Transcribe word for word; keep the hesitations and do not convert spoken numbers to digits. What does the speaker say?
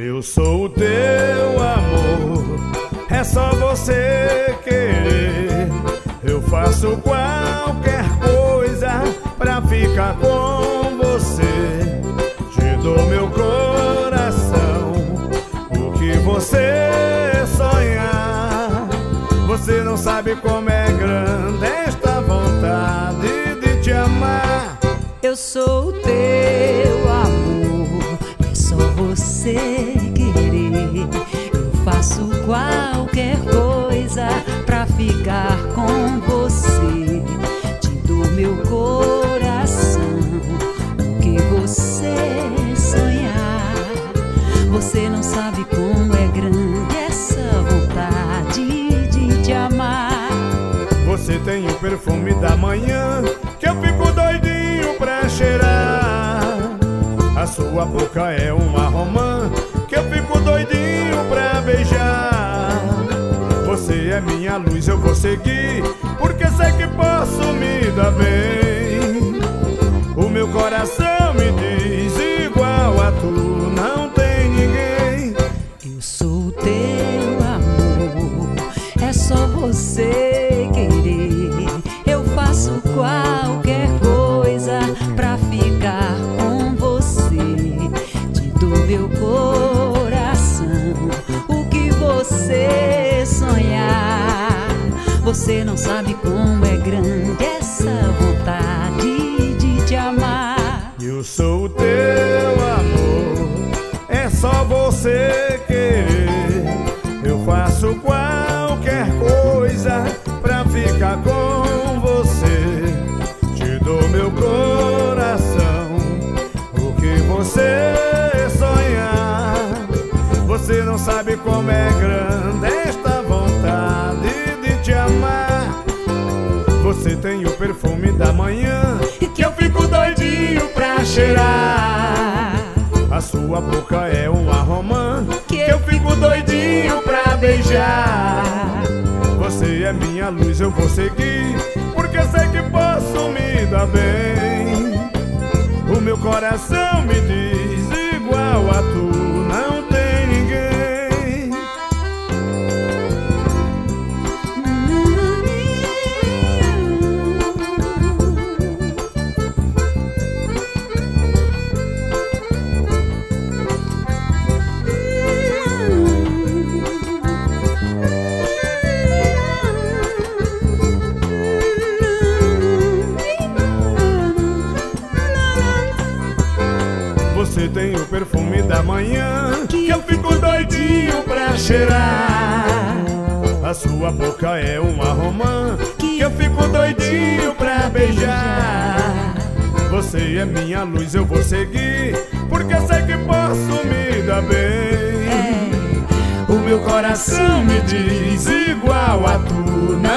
Eu sou o teu amor, é só você querer. Eu faço qualquer coisa pra ficar com você. Te dou meu coração, o que você sonhar. Você não sabe como é grande esta vontade de te amar. Eu sou o teu amor, é só você querer. Eu faço qualquer coisa pra ficar com você. Te dou meu coração, o que você sonhar. Você não sabe como é grande essa vontade de te amar. Você tem o perfume da manhã que eu fico doidinho pra cheirar. A sua boca é uma romã que eu fico doidinho pra beijar. Você é minha luz, eu vou seguir, porque sei que posso me dar bem. O meu coração me diz, igual a tu não tem ninguém. Eu sou o teu amor, é só você querer. Eu faço qualquer coisa pra ficar com você. Te dou meu coração, o que você sonhar. Você não sabe como é grande essa vontade de te amar. Eu sou o teu amor, é só você querer. Eu faço qualquer coisa pra ficar com você. Te dou meu coração, o que você sonhar. Você não sabe como é grande esta vontade de te amar. Você tem o perfume da manhã que eu fico doidinho pra cheirar. A sua boca é uma romã que eu fico doidinho pra beijar. Você é minha luz, eu vou seguir, porque sei que posso me dar bem. O meu coração me diz, igual a tu não tem ninguém. Você tem o perfume da manhã que eu fico doidinho pra cheirar. A sua boca é uma romã que eu fico doidinho pra beijar. Você é minha luz, eu vou seguir, porque sei que posso me dar bem. O meu coração me diz, igual a tu